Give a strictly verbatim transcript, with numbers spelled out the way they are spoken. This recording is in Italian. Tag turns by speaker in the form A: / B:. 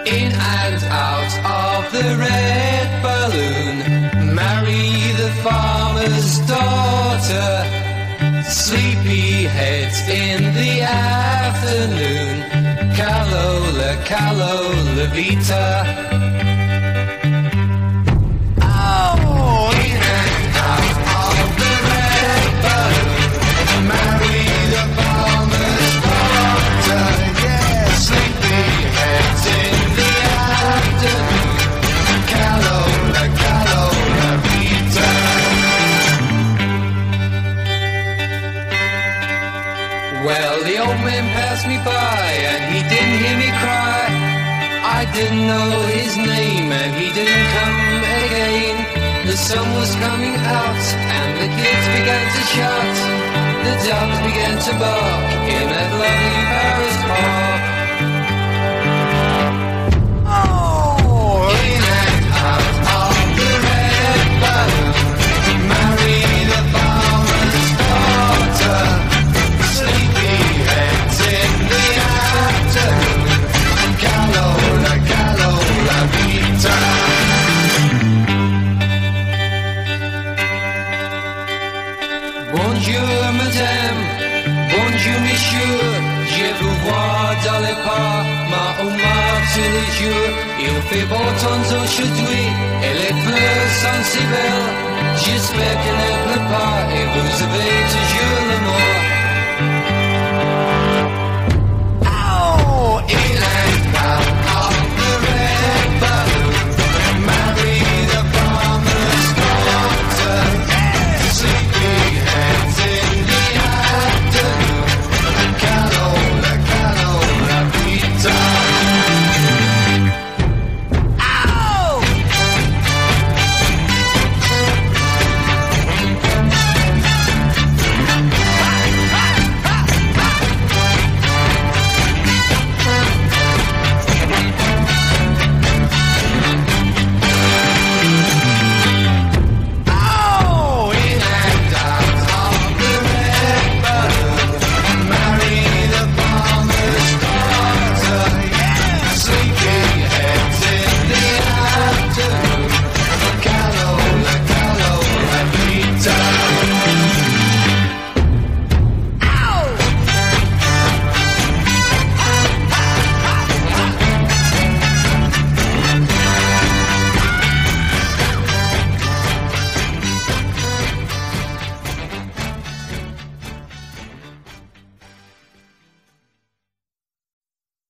A: In and out of the red balloon, marry the farmer's daughter. Sleepy heads in the afternoon, Calola, Calola Vita. Oh, in and out of the red balloon, marry the farmer's daughter. Yeah, sleepy heads in the afternoon, Calola, Calola Vita. Well, the old man passed me by and he didn't hear me cry. I didn't know his name and he didn't come again. The sun was coming out and the kids began to shout. The dogs began to bark in that lovely Paris park. Oh, in and out of the red balloon, marry the farmer's daughter. Sleepy heads in the afternoon, Calola, Calola Vita. Bonjour madame, bonjour monsieur, je vous vois dans les pas, ma homard tous les jours. Il fait beau temps aujourd'hui et les fleurs sont si belles. J'espère qu'elle ne pleut pas et vous avez toujours l'amour.